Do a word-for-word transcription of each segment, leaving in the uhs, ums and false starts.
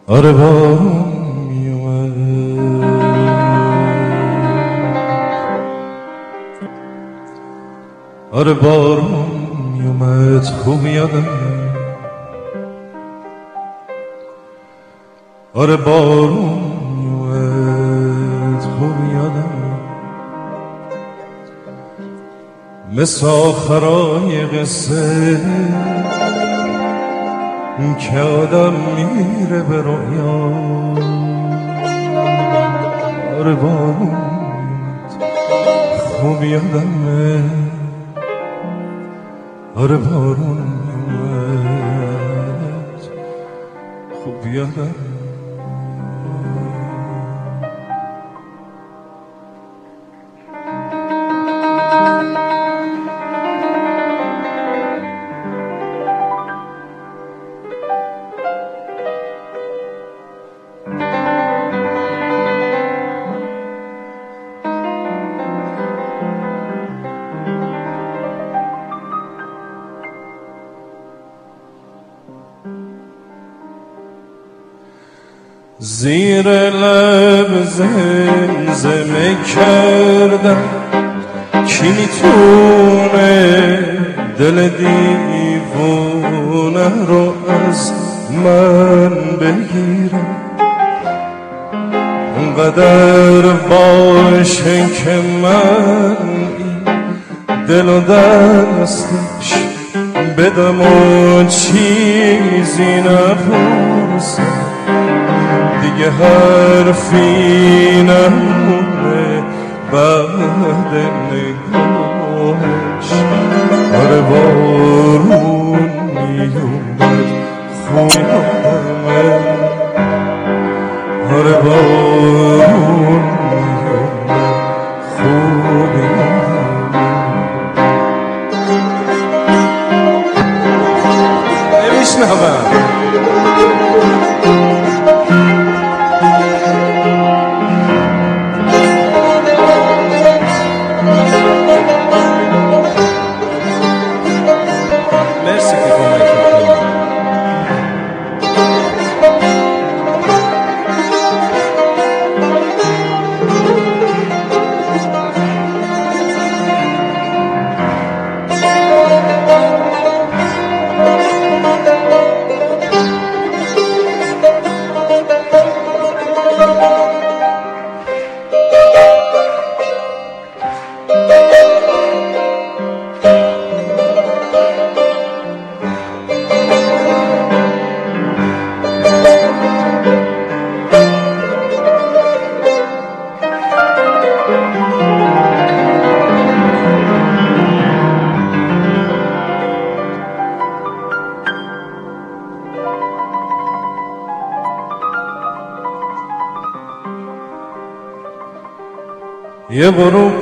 آره بارون میومد، آره بارون میومد خوب یادم، آره بارون میومد خوب یادم، مثل آخرای قصه که آدم میره به رویا. آره بارون خوب یادمه، آره بارون میومد خوب یادم. زیر لب زمزمه کردم کی میتونه دل دیوونه رو از من بگیره، اونقدر باشه که من این دل و دستش بدم و چیزی نپرسم، دیگه حرفی نمونه بعد نگاهش. آره بارون میومد خوب یادمه، آره بارون میومد خوب یادمه. نمیشنوم یه غروب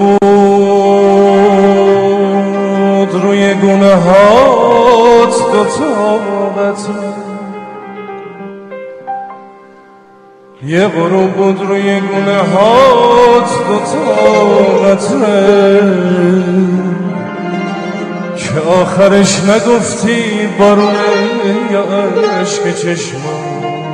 بود روی گونه هات دو طاقته، یه غروب بود روی گونه هات دو طاقته، که آخرش نگفتی بارونه یا عشق چشمات،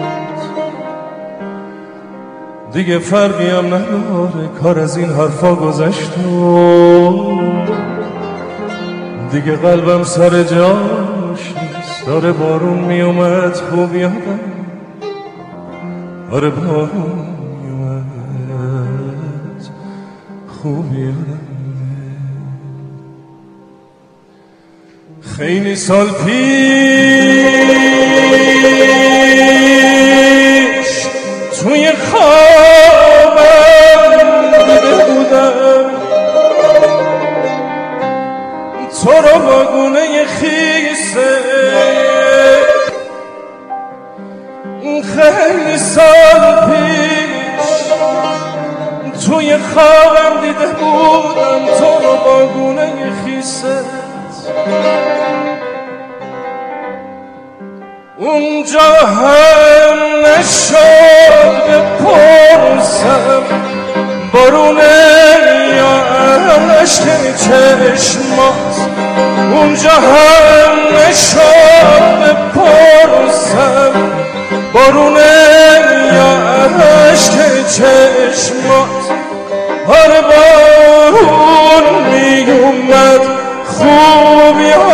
دیگه فرقی هم نداره کار از این حرفا گذشت و دیگه قلبم سر جاش نیست. آره بارون میومد خوب یادم، آره بارون میومد خوب یادم. خیلی سال پیش توی خوابم دیده بودم تو رو با گونه خیسه، خیلی سال پیش توی خوابم دیده بودم تو رو با گونه خیسه، اونجا هم نشد بپرسم بارونه یا عشق چشمات، اونجا هم نشد بپرسم بارونه خوبی